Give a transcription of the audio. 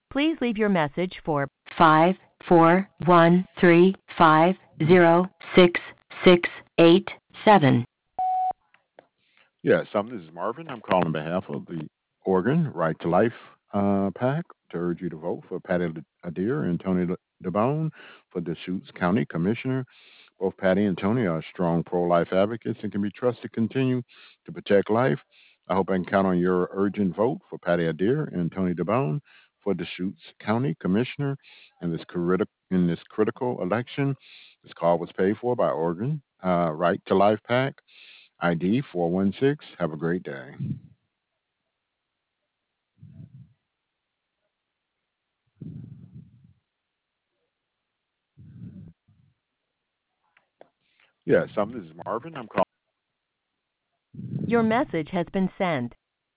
Please leave your message for 541350667. Yes, this is Marvin. I'm calling on behalf of the Oregon Right to Life PAC to urge you to vote for Patty Adair and Tony DeBone for Deschutes County Commissioner. Both Patty and Tony are strong pro-life advocates and can be trusted to continue to protect life. I hope I can count on your urgent vote for Patty Adair and Tony DeBone for Deschutes County Commissioner in this critical election. This call was paid for by Oregon Right to Life PAC. ID 416. Have a great day. Yes, this is Marvin. I'm calling. Your message has been sent.